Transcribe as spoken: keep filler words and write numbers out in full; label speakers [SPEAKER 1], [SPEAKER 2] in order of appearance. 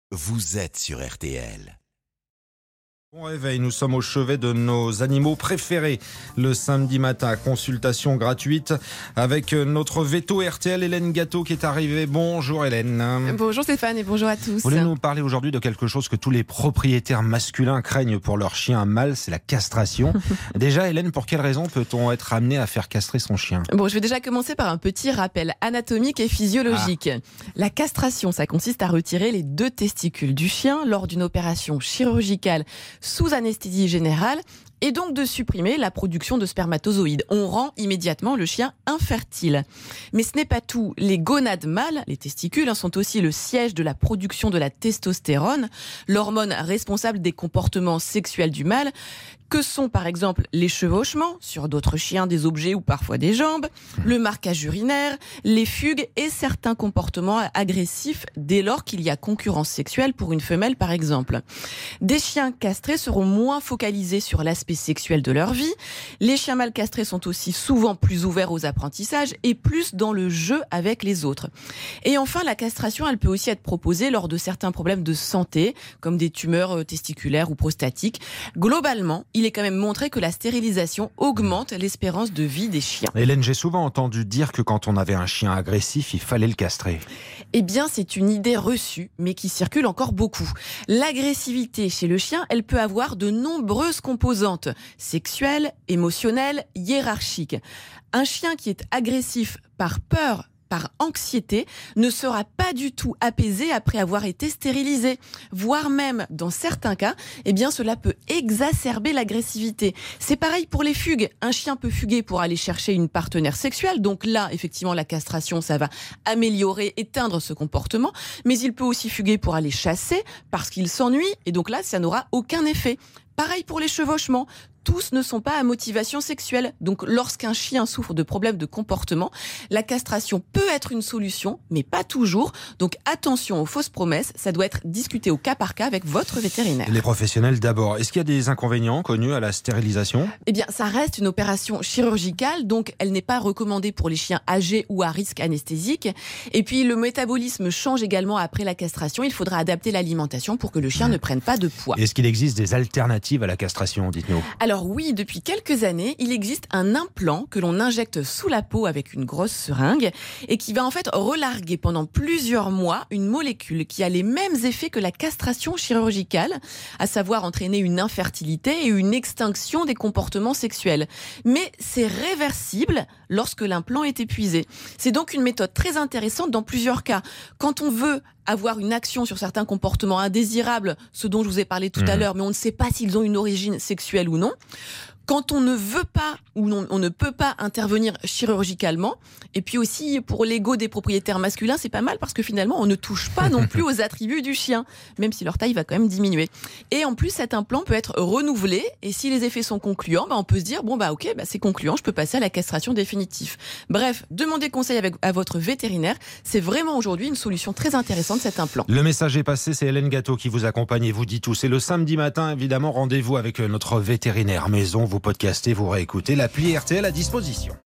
[SPEAKER 1] Vous êtes sur R T L.
[SPEAKER 2] Bon réveil, nous sommes au chevet de nos animaux préférés. Le samedi matin, consultation gratuite avec notre veto R T L, Hélène Gâteau, qui est arrivée. Bonjour Hélène.
[SPEAKER 3] Bonjour Stéphane et bonjour à tous.
[SPEAKER 2] Vous voulez nous parler aujourd'hui de quelque chose que tous les propriétaires masculins craignent pour leur chien mâle, c'est la castration. Déjà Hélène, pour quelle raison peut-on être amené à faire castrer son chien ?
[SPEAKER 3] Bon, je vais déjà commencer par un petit rappel anatomique et physiologique. Ah. La castration, ça consiste à retirer les deux testicules du chien lors d'une opération chirurgicale sous anesthésie générale et donc de supprimer la production de spermatozoïdes. On rend immédiatement le chien infertile. Mais ce n'est pas tout. Les gonades mâles, les testicules, sont aussi le siège de la production de la testostérone, l'hormone responsable des comportements sexuels du mâle, que sont par exemple les chevauchements sur d'autres chiens, des objets ou parfois des jambes, le marquage urinaire, les fugues et certains comportements agressifs dès lors qu'il y a concurrence sexuelle pour une femelle par exemple. Des chiens castrés seront moins focalisés sur l'aspect sexuel de leur vie. Les chiens mal castrés sont aussi souvent plus ouverts aux apprentissages et plus dans le jeu avec les autres. Et enfin, la castration, elle peut aussi être proposée lors de certains problèmes de santé, comme des tumeurs testiculaires ou prostatiques. Globalement, il est quand même montré que la stérilisation augmente l'espérance de vie des chiens.
[SPEAKER 2] Hélène, j'ai souvent entendu dire que quand on avait un chien agressif, il fallait le castrer.
[SPEAKER 3] Eh bien, c'est une idée reçue, mais qui circule encore beaucoup. L'agressivité chez le chien, elle peut avoir de nombreuses composantes, sexuelles, émotionnelles, hiérarchiques. Un chien qui est agressif par peur, par anxiété, ne sera pas du tout apaisé après avoir été stérilisé. Voire même, dans certains cas, eh bien, cela peut exacerber l'agressivité. C'est pareil pour les fugues. Un chien peut fuguer pour aller chercher une partenaire sexuelle. Donc là, effectivement, la castration, ça va améliorer, éteindre ce comportement. Mais il peut aussi fuguer pour aller chasser parce qu'il s'ennuie. Et donc là, ça n'aura aucun effet. Pareil pour les chevauchements. Tous ne sont pas à motivation sexuelle. Donc, lorsqu'un chien souffre de problèmes de comportement, la castration peut être une solution, mais pas toujours. Donc, attention aux fausses promesses. Ça doit être discuté au cas par cas avec votre vétérinaire.
[SPEAKER 2] Les professionnels d'abord. Est-ce qu'il y a des inconvénients connus à la stérilisation ?
[SPEAKER 3] Eh bien, ça reste une opération chirurgicale, donc elle n'est pas recommandée pour les chiens âgés ou à risque anesthésique. Et puis, le métabolisme change également après la castration. Il faudra adapter l'alimentation pour que le chien mmh. ne prenne pas de poids.
[SPEAKER 2] Est-ce qu'il existe des alternatives à la castration, dites-nous ?
[SPEAKER 3] Alors oui, depuis quelques années, il existe un implant que l'on injecte sous la peau avec une grosse seringue et qui va en fait relarguer pendant plusieurs mois une molécule qui a les mêmes effets que la castration chirurgicale, à savoir entraîner une infertilité et une extinction des comportements sexuels. Mais c'est réversible lorsque l'implant est épuisé. C'est donc une méthode très intéressante dans plusieurs cas. Quand on veut avoir une action sur certains comportements indésirables, ce dont je vous ai parlé tout mmh. à l'heure, mais on ne sait pas s'ils ont une origine sexuelle ou non. Quand on ne veut pas ou non, on ne peut pas intervenir chirurgicalement, et puis aussi pour l'ego des propriétaires masculins, c'est pas mal parce que finalement on ne touche pas non plus aux attributs du chien, même si leur taille va quand même diminuer. Et en plus cet implant peut être renouvelé, et si les effets sont concluants, bah on peut se dire bon bah ok, bah c'est concluant, je peux passer à la castration définitive. Bref, demandez conseil avec, à votre vétérinaire, c'est vraiment aujourd'hui une solution très intéressante cet implant.
[SPEAKER 2] Le message est passé, c'est Hélène Gâteau qui vous accompagne et vous dit tout. C'est le samedi matin, évidemment, rendez-vous avec notre vétérinaire maison. Vous podcastez, vous réécoutez, l'appli R T L à disposition.